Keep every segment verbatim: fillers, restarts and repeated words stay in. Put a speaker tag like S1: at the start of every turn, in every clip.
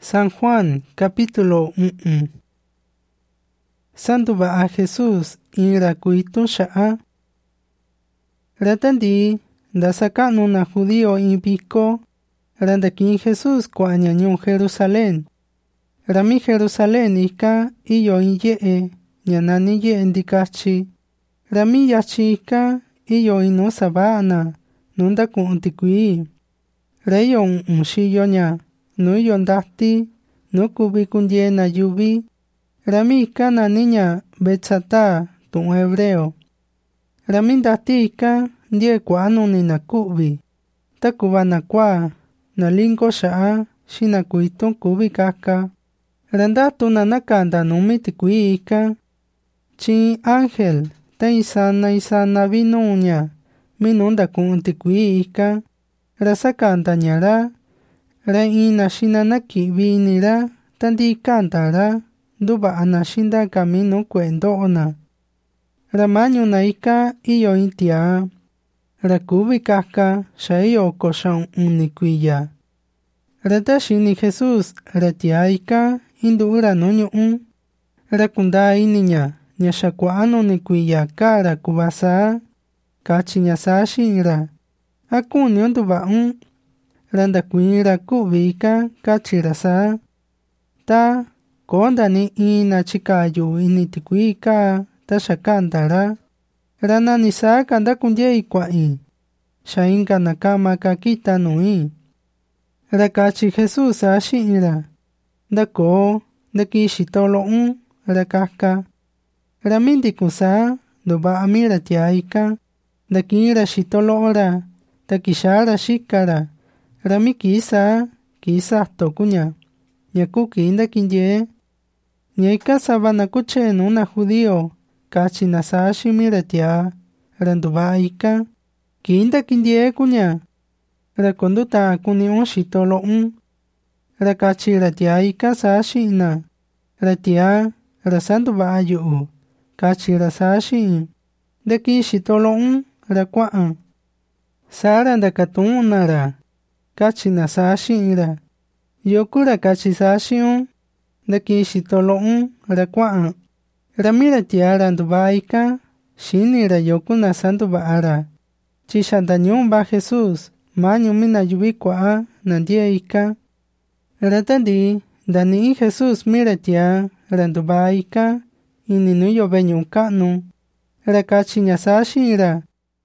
S1: San Juan, capítulo uno. Santo va a Jesús ira kuitun sha'a. Ratandi, da sakanu na judío in pico, randakin Jesús kwa ñañun Jerusalén. Rami Jerusalén ika iyo inye'e, ñanani ye ndikachi. Rami yachi ika iyo inu sabana, nunda kuntikui. Reyo un shiyo ña, nu yondati, nu kubi kundye na yubi. Rami ika na niña Betsata, tun hebreo. Rami ndati ika ndie kwa nuni na kubi. Takuba na kwa, na lingo sha'a, shina kuitun kubi kaka. Randatu na nakanda numi tikui ika. Chi ángel, ta isana isana vinuña, minunda kun tikui ika. Rasakanda ñara, ra ina shina naki vinira, tandi kantara, duba ana shinda kaminu kwendoona. Ramañu na ika iyo intia. Rakubi kaka, shayo koshan unikuya. Ratashini Jesús, ratia ika, indura nuñu un. Rakunda iniña, nyashakwano nikuya kara kubasa, kachi nyasashi ira. Aku nyonduba un. Randa kuira kubika, kachi rasa. Ta, konda ni ina chikayu initikuika, ta shakandara. Rana nisa kanda kundye ikwai. Shainga nakama kakita nui. Rakachi Jesús ashi ira. Dako, daki shitolo un, rakaka. Ramindi kusa, duba amira tiaika. Daki ira shitolo ora, daki shara shikara. Rami kisa, kisa tokunya. Nyakuki inda kinye. Nyaika sabana kuche nuna judío. Kachi nasashi miratia. Randuba ika. Kinda kinye kunya. Rakonduta kuni un shitolo un. Rakachi ratia ika sashi ina. Ratia, rasanduba ayu. Kachi rasashi. Daki shitolo un, rakwaan. Sara ndakatun nara. Kachi nasashi ira. Yokura kachi sashi un. Daki shitolo un, rakwaan. Ramira tiara ndubaika. Shini ra yoku nasanduba ara. Chishandanyun ba Jesús. Mañu mina yubikwa nandie ika. Ratandi, dani Jesús mira tia. Randubaika. Ininuyo benyun kanu. Rakachi nyasashi ira.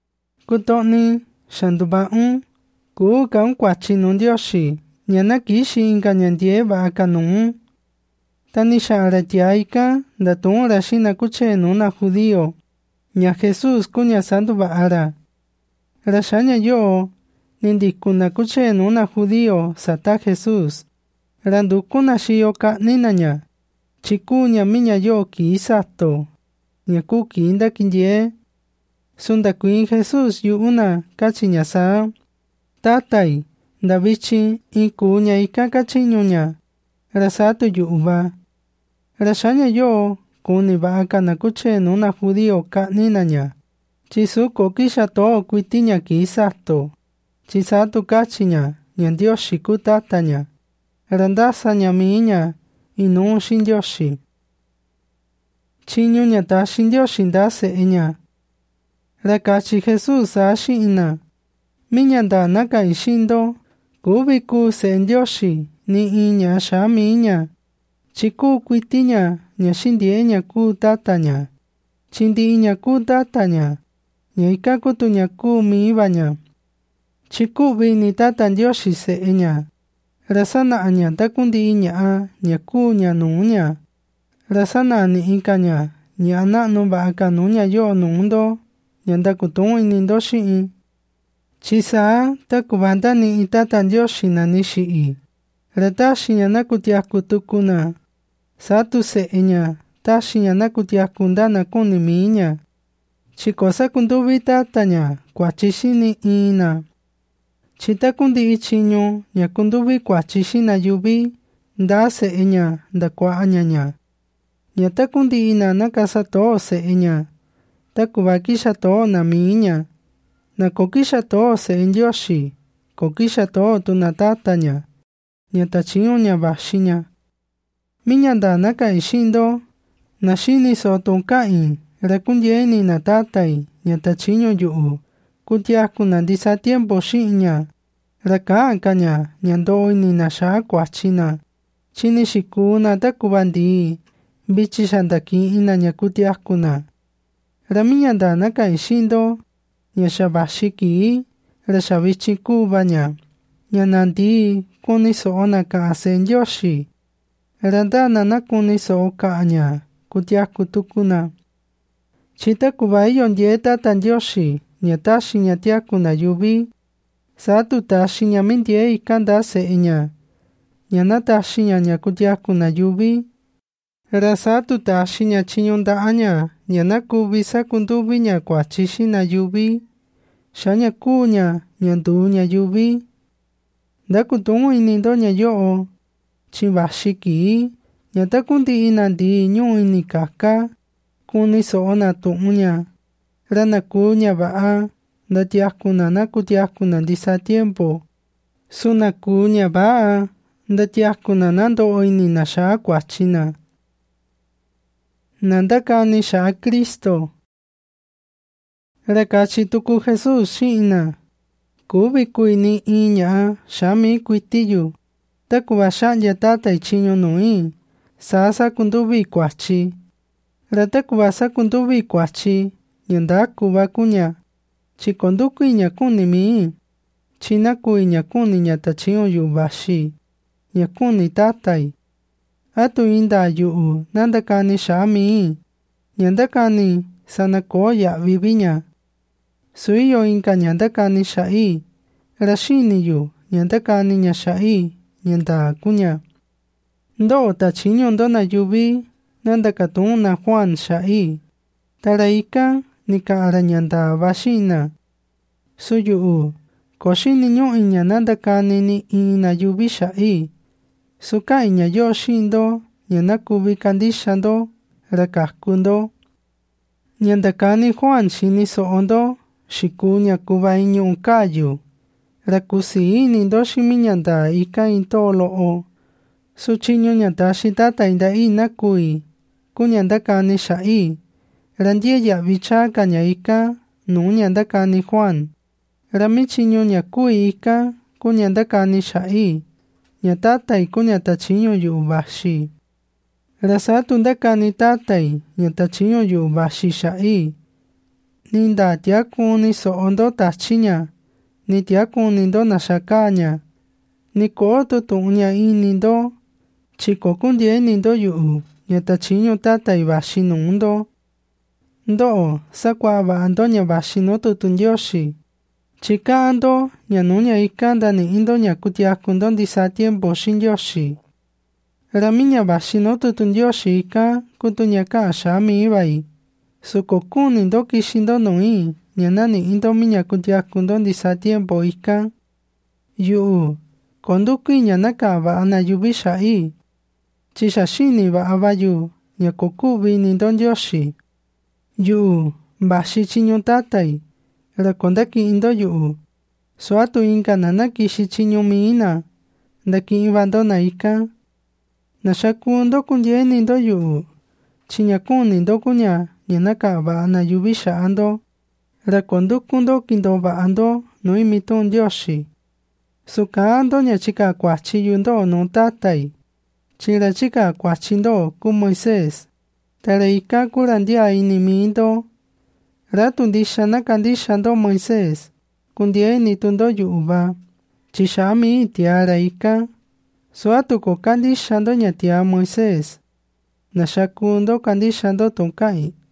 S1: Kutoni, shanduba un. Kuka un kwachi nundioshi. Nyana kishi inga nyandie ba kanun. Tani sharatiaika. Datun rashina kuche nuna judío. Nya Jesús kunya sanduba ara. Rashanya yo. Nindikuna kuche nuna judío. Sata Jesús. Randukuna shioka ninanya. Chikunya minya yo ki isato. Nyakuki inda kinye. Sundakuin Jesús yu una kachi nyasa. Tatai, davichi ikunya ika kachi nyunya. Rasatu yu uba. Rashanya yo kuni baka na kuche nuna judío ka ninanya. Chisuko kisha to kuitinya ki isato. Chisatu kachinya nyandioshi kutatanya. Randasanya miinya inu shindioshi. Chinyunya ta shindioshi ndase enya. Rakachi Jesús ashi ina. Miñanda naka ishindo. Kubiku sendioshi ni iña shami iña. Chiku kuitinya nyashindi enya ku tatanya. Chindi iña ku tatanya. Nyaika kutunya ku miibanya. Chiku bini tatandioshi se enya. Rasana anya takundi iña a nyaku nyanunya. Rasana ni ikanya. Nyana nuba aka nunya yo nundo. Nyanda kutun inindo shi'i. Chisa takubanda ni itatan yoshi na ni shi'i. Ratashi nyana kutiak kutukuna. Satu se enya. Tashi nyana kutiak kundana kuni miinya. Chikosa kundubi tatanya. Kwachishi ni ina. Chita kundi ichinyo. Nyakundubi kwachishi na yubi. Da se enya. Da kwa anyanya. Nyata kundi ina nakasato se enya. Takubakisha to na miinya. Na kokisha to se endioshi. Kokisha to tunatatanya. ñata chiño ña vaxiña. Miñanda nakai shindo, na shini so tonkai, rakundieni na tatai, ñata chiño yu, kutiaku na disa tiempo shiña, rakaakaña, ñandoi ni na sha kuachina, chini shikuna takubandi, bichi shandaki ina ña kutiakuna. Ramiñanda nakai shindo, ña shabashiki, rashabichi kubaña, ña nandi, kuni soona ka asen yoshi. Randana na kuni so ka'ña, kutiaku tukuna. Chita kubai yonye tatan yoshi, ña tashi ña tiaku na yubi. Satu tashi ña mindie ikanda se'ña. Ña na tashi ña ña kutiaku na yubi. Ra satu tashi ña chiñonda'aña, ña na kubi sakundubi ña kuachishi na yubi. Sha ña kuña, ña ndu ña yubi. Dakutungu inindo ña yo'o. Chivashiki, ña takundi inandi ñu ini kaka, kuni soona tu'uña. Rana kuña ba'a, ndatiakuna na kutiakuna disa tiempo. Suna kuña ba'a, ndatiakuna nando ini na sha kuachina. Nandakani sha Kristo. Rakachi tuku Jesus shi'ina. Kubi kuini iña, shami kuitiyu. Takuba shanya tata ichiño nui, sasa kundubi kuachi. Ratakuba sa kundubi kuachi, nyanda kuba kunya. Chikonduku iña kuni mi, chinaku iña kuni ñata chiño yubashi, ña kuni tatai. Atu inda yu, nandakani shami, nyandakani sanakoya viviña. Suiyo inka nyandakani shai, rashini yu, nyandakani ña shai. Ñanda kuña. Ndo tachiño ndo na yubi, nanda katuna Juan shai. Taraika nika ara ñanda vashina. Suyu, koshini nyo iña nanda kanini ina yubi shai. Suka iña yoshindo, ñana kubi kandishando, rakakundo. Ñanda kani Juan shini soondo, shikuña kuba iño unkayu. Rakusi ini ndo shimi ñanda ika intolo o. Suchiño ñanda shitata inda ina kui. Kuñanda kani shai. Randie ya bichaka ña ika. Nu ñanda kani Juan. Ramichiño ña kui ika. Kuñanda kani shai. Ña tatai kuñata chiño yu bashi. Rasatu nda kani tatai. Ñata chiño yu bashi shai. Ninda tia kuni so ondo tachiña. Ni tiakuni ndo na shakaña. Ni kooto tuña ini ndo. Chiko kundie ni ndo yu. Ñata chiño tata ibashi nundo. Ndo, sakwa ba ando ña bashi no tutun yoshi. Chika ando, ña nuña ikanda ni indo ña kutiaku ndo disa tiempo shin yoshi. Rami ña bashi no tutun yoshi ika, kutuña ka shami ibai. Sukokuni ndo kishindo nui. Ñanani indo miña kutiaku ndo disa tiempo ika. Yu, konduki ñanaka ba ana yubi shai. Chishashini ba abayu, ña kokubi ni ndo yoshi. Yu, bashi chiño tatai. Rakondaki indo yu. Suatu inka nanaki shi chiño miina. Ndaki ibando na ika. Nashaku ndo kundieni ndo yu. Chiñakuni ndo kuña, ñanaka ba ana yubi shaando. Rakondukundo kindo baando no imitun yoshi. Sukaando ña chika kuachi yundo no tatai. Chira chika kuachindo ku Moisés. Tareika kurandia inimindo. Ratundisha na kandishando Moisés. Kundie ni tundo yuba. Chishami tiara ika. Suatu ko kandishando ña tia Moisés. Nashakundo kandishando tonkai.